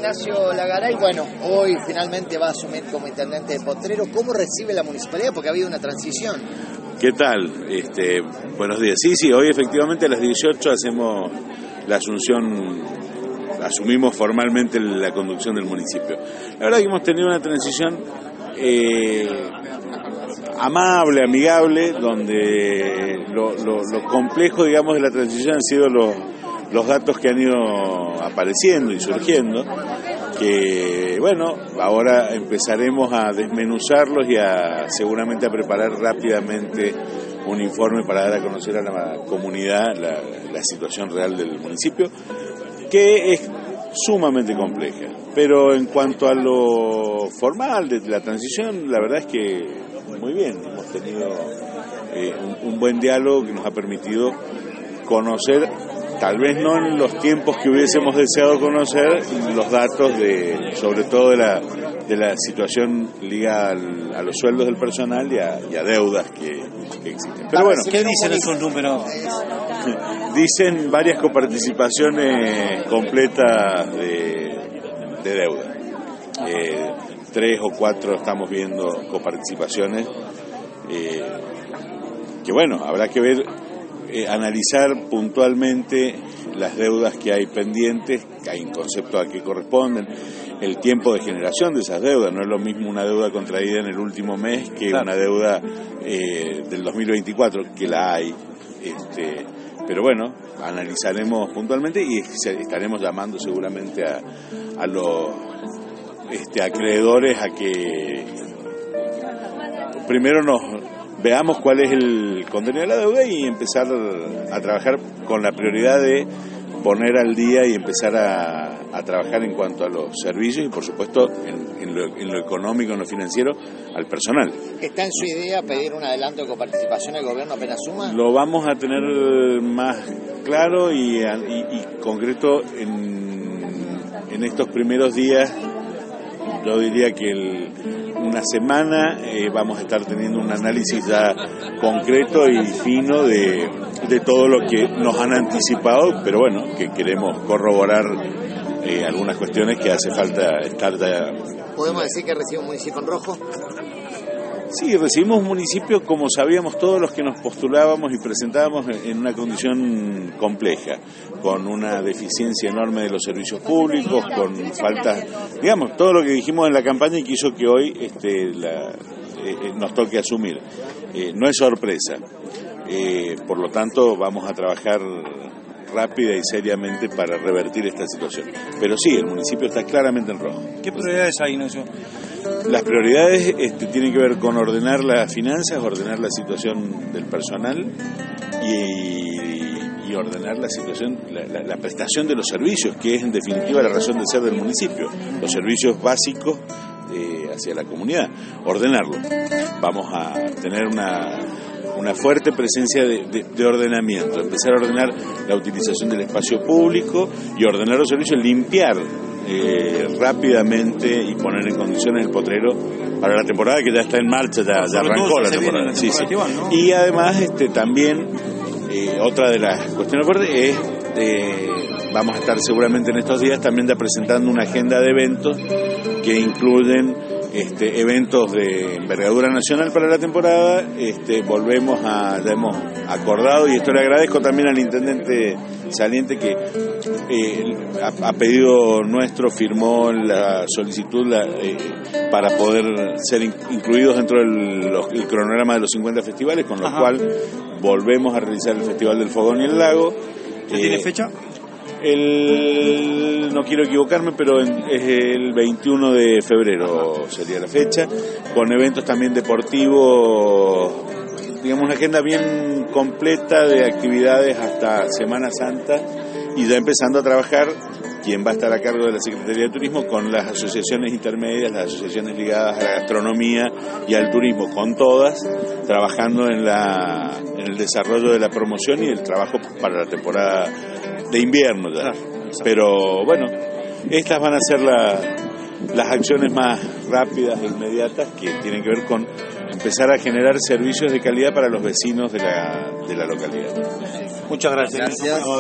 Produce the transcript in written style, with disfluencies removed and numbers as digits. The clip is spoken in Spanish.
Ignacio Lagaray, bueno, hoy finalmente va a asumir como intendente de Potrero. ¿Cómo recibe la municipalidad? Porque ha habido una transición. ¿Qué tal? Buenos días. Sí, hoy efectivamente a las 18 hacemos la asunción, asumimos formalmente la conducción del municipio. La verdad que hemos tenido una transición amable, amigable, donde lo complejo, digamos, de la transición han sido los datos que han ido apareciendo y surgiendo, que bueno, ahora empezaremos a desmenuzarlos y seguramente a preparar rápidamente un informe para dar a conocer a la comunidad la situación real del municipio, que es sumamente compleja. Pero en cuanto a lo formal de la transición, la verdad es que muy bien, hemos tenido un buen diálogo que nos ha permitido conocer, tal vez no en los tiempos que hubiésemos deseado conocer, los datos sobre todo de la situación ligada a los sueldos del personal y a deudas que existen. Pero bueno, ¿qué dicen esos números? Dicen varias coparticipaciones completas de deuda. 3 o 4 estamos viendo coparticipaciones que bueno, habrá que ver, analizar puntualmente las deudas que hay pendientes, hay un concepto a qué corresponden, el tiempo de generación de esas deudas. No es lo mismo una deuda contraída en el último mes que una deuda del 2024, que la hay. Pero bueno, analizaremos puntualmente y estaremos llamando seguramente a los acreedores a que primero veamos cuál es el contenido de la deuda y empezar a trabajar con la prioridad de poner al día y empezar a trabajar en cuanto a los servicios y por supuesto en lo económico, en lo financiero, al personal. ¿Está en su idea pedir un adelanto de coparticipación al gobierno apenas suma? Lo vamos a tener más claro y concreto en estos primeros días. Yo diría que una semana vamos a estar teniendo un análisis ya concreto y fino de todo lo que nos han anticipado, pero bueno, que queremos corroborar algunas cuestiones que hace falta estar ya. ¿Podemos decir que recibe un municipio en rojo? Sí, recibimos un municipio, como sabíamos todos los que nos postulábamos y presentábamos, en una condición compleja, con una deficiencia enorme de los servicios públicos, con faltas, digamos, todo lo que dijimos en la campaña y que hizo que hoy nos toque asumir. No es sorpresa, por lo tanto vamos a trabajar rápida y seriamente para revertir esta situación. Pero sí, el municipio está claramente en rojo. ¿Qué prioridades hay, Ignacio? Las prioridades tienen que ver con ordenar las finanzas, ordenar la situación del personal y ordenar la situación, la prestación de los servicios, que es en definitiva la razón de ser del municipio, los servicios básicos hacia la comunidad, ordenarlo. Vamos a tener una fuerte presencia de ordenamiento, empezar a ordenar la utilización del espacio público y ordenar los servicios, limpiar rápidamente y poner en condiciones el Potrero para la temporada que ya está en marcha, ya arrancó la temporada. Sí. ¿No? Y además también otra de las cuestiones fuertes es vamos a estar seguramente en estos días también presentando una agenda de eventos que incluyen eventos de envergadura nacional para la temporada. Ya hemos acordado, y esto le agradezco también al intendente saliente que a pedido nuestro firmó la solicitud para poder ser incluidos dentro del cronograma de los 50 festivales, con lo cual volvemos a realizar el Festival del Fogón y el Lago. ¿Tiene fecha? No quiero equivocarme, pero es el 21 de febrero sería la fecha, con eventos también deportivos, digamos una agenda bien completa de actividades hasta Semana Santa, y ya empezando a trabajar quien va a estar a cargo de la Secretaría de Turismo con las asociaciones intermedias, las asociaciones ligadas a la gastronomía y al turismo, con todas, trabajando en el desarrollo de la promoción y el trabajo para la temporada de invierno ya. Pero bueno, estas van a ser las acciones más rápidas e inmediatas que tienen que ver con empezar a generar servicios de calidad para los vecinos de la localidad. Muchas gracias.